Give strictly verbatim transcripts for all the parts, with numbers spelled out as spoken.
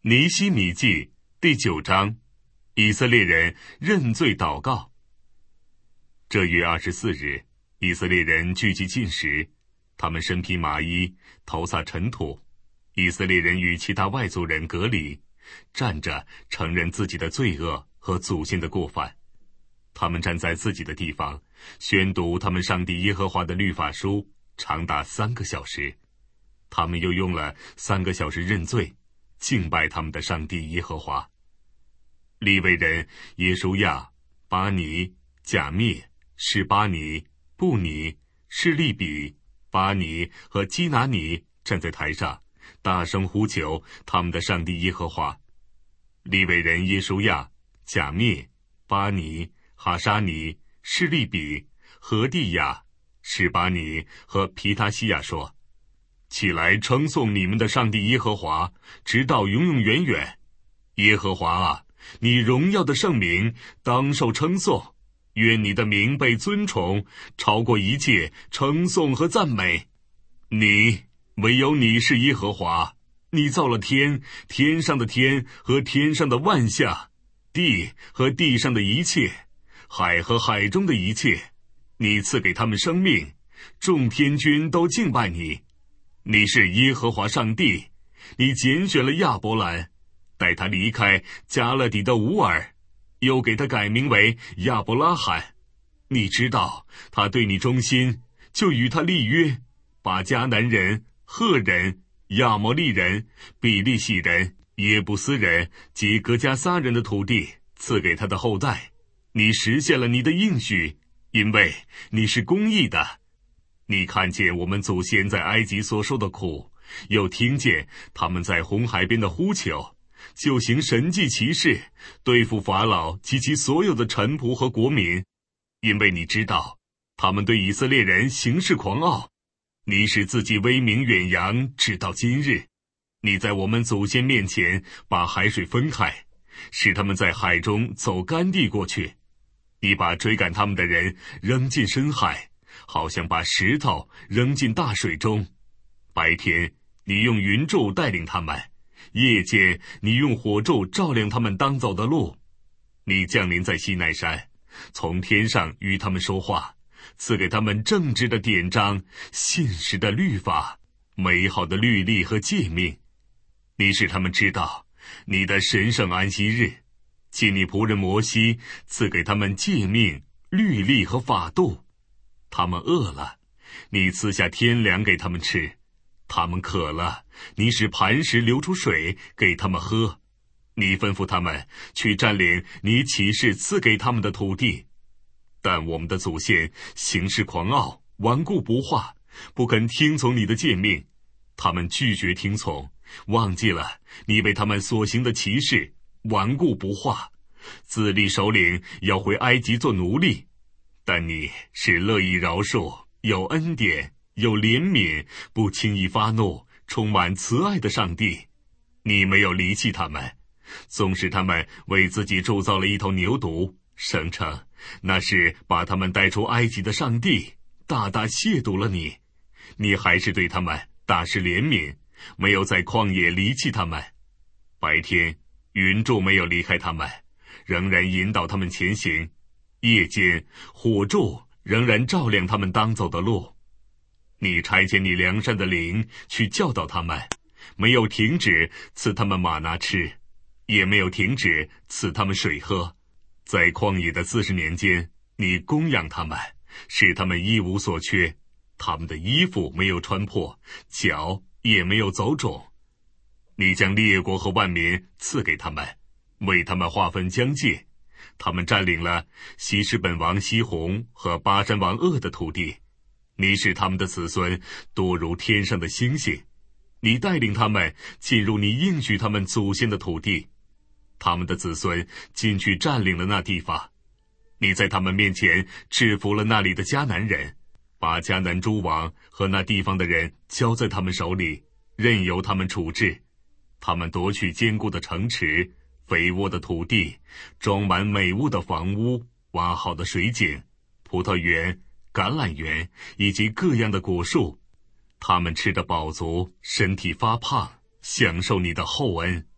尼希米记第九章，以色列人认罪祷告。这月二十四日，以色列人聚集进食，他们身披麻衣，头撒尘土。以色列人与其他外族人隔离，站着承认自己的罪恶和祖先的过犯。他们站在自己的地方，宣读他们上帝耶和华的律法书，长达三个小时。他们又用了三个小时认罪，敬拜他们的上帝耶和华。利未人耶书亚、巴尼、甲灭、示巴尼、布尼、示利比、巴尼和基拿尼站在台上，大声呼求他们的上帝耶和华。利未人耶书亚、甲灭、巴尼、哈沙尼、示利比、何地亚、示巴尼和皮他西亚说：起来称颂你们的上帝耶和华，直到永永远远。耶和华啊，你荣耀的圣名当受称颂，愿你的名被尊崇，超过一切称颂和赞美。你，唯有你是耶和华，你造了天，天上的天和天上的万象，地和地上的一切，海和海中的一切。你赐给他们生命，众天军都敬拜你。你是耶和华上帝，你拣选了亚伯兰，带他离开加勒底的乌尔，又给他改名为亚伯拉罕。你知道他对你忠心，就与他立约，把迦南人、赫人、亚摩利人、比利洗人、耶布斯人及格加撒人的土地赐给他的后代。你实现了你的应许，因为你是公义的。你看见我们祖先在埃及所受的苦，又听见他们在红海边的呼求，就行神迹奇事，对付法老及其所有的臣仆和国民。因为你知道他们对以色列人行事狂傲，你使自己威名远扬，直到今日。你在我们祖先面前把海水分开，使他们在海中走干地过去。你把追赶他们的人扔进深海，好像把石头扔进大水中。白天你用云柱带领他们，夜间你用火柱照亮他们当走的路。你降临在西奈山，从天上与他们说话，赐给他们正直的典章、信实的律法、美好的律例和诫命。你使他们知道你的神圣安息日，即你仆人摩西赐给他们诫命、律例和法度。他们饿了，你赐下天粮给他们吃；他们渴了，你使磐石流出水给他们喝。你吩咐他们去占领你启示赐给他们的土地。但我们的祖先行事狂傲，顽固不化，不肯听从你的诫命。他们拒绝听从，忘记了你为他们所行的奇事，顽固不化，自立首领要回埃及做奴隶。但你是乐意饶恕，有恩典，有怜悯，不轻易发怒，充满慈爱的上帝。你没有离弃他们，纵使他们为自己铸造了一头牛犊，声称那是把他们带出埃及的上帝，大大亵渎了你。你还是对他们大施怜悯，没有在旷野离弃他们。白天云柱没有离开他们，仍然引导他们前行。夜间火柱仍然照亮他们当走的路。你差遣你良善的灵去教导他们，没有停止赐他们玛拿吃，也没有停止赐他们水喝。在旷野的四十年间，你供养他们，使他们一无所缺，他们的衣服没有穿破，脚也没有走肿。你将列国和万民赐给他们，为他们划分疆界。他们占领了西施本王西宏和巴山王噩的土地。你使他们的子孙多如天上的星星。你带领他们进入你应许他们祖先的土地。他们的子孙进去占领了那地方。你在他们面前制服了那里的迦南人，把迦南诸王和那地方的人交在他们手里，任由他们处置。他们夺取坚固的城池，肥沃的土地，装满美物的房屋，挖好的水井，葡萄园、橄榄园以及各样的果树。他们吃得饱足，身体发胖，享受你的厚恩。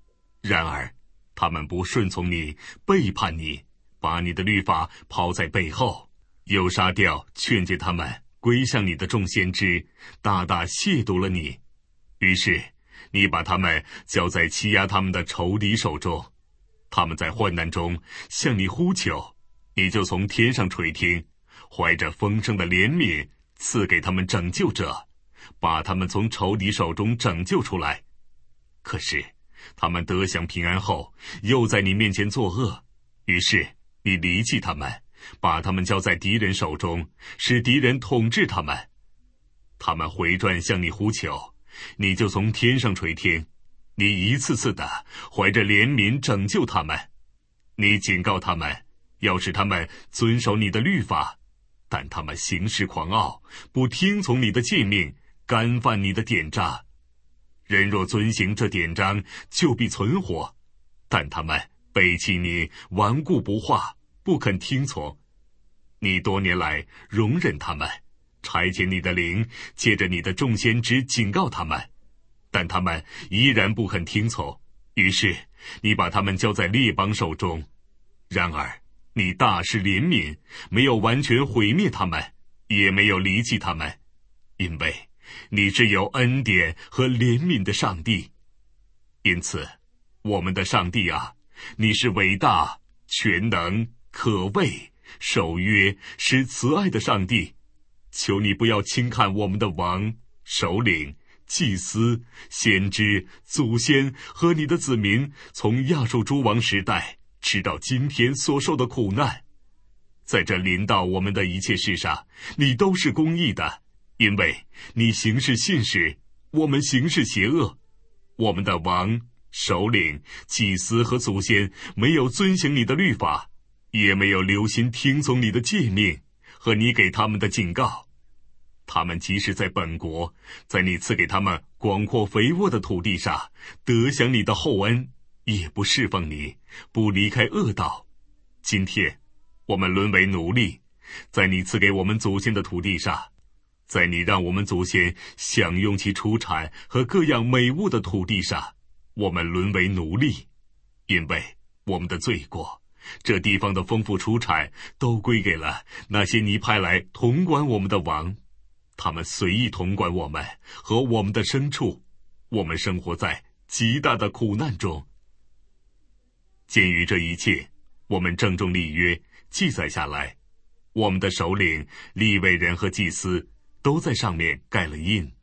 然而他们不顺从你，背叛你，把你的律法抛在背后，又杀掉劝诫他们归向你的众先知，大大亵渎了你。于是你把他们交在欺压他们的仇敌手中，他们在患难中向你呼求，你就从天上垂听，怀着丰盛的怜悯赐给他们拯救者，把他们从仇敌手中拯救出来。可是他们得享平安后，又在你面前作恶，于是你离弃他们，把他们交在敌人手中，使敌人统治他们。他们回转向你呼求，你就从天上垂听，你一次次的怀着怜悯拯救他们。你警告他们，要使他们遵守你的律法，但他们行事狂傲，不听从你的诫命，干犯你的典章。人若遵行这典章，就必存活，但他们背弃你，顽固不化，不肯听从。你多年来容忍他们，差遣你的灵，借着你的众先知警告他们，但他们依然不肯听从，于是你把他们交在列邦手中。然而你大施怜悯，没有完全毁灭他们，也没有离弃他们，因为你是有恩典和怜悯的上帝。因此我们的上帝啊，你是伟大、全能、可畏、守约、施慈爱的上帝。求你不要轻看我们的王、首领、祭司、先知、祖先和你的子民从亚述诸王时代直到今天所受的苦难。在这临到我们的一切事上，你都是公义的，因为你行事信实，我们行事邪恶。我们的王、首领、祭司和祖先没有遵行你的律法，也没有留心听从你的诫命和你给他们的警告。他们即使在本国，在你赐给他们广阔肥沃的土地上得享你的厚恩，也不侍奉你，不离开恶道。今天我们沦为奴隶，在你赐给我们祖先的土地上，在你让我们祖先享用其出产和各样美物的土地上，我们沦为奴隶。因为我们的罪过，这地方的丰富出产都归给了那些你派来统管我们的王，他们随意统管我们和我们的牲畜，我们生活在极大的苦难中。鉴于这一切，我们郑重立约，记载下来，我们的首领、利未人和祭司都在上面盖了印。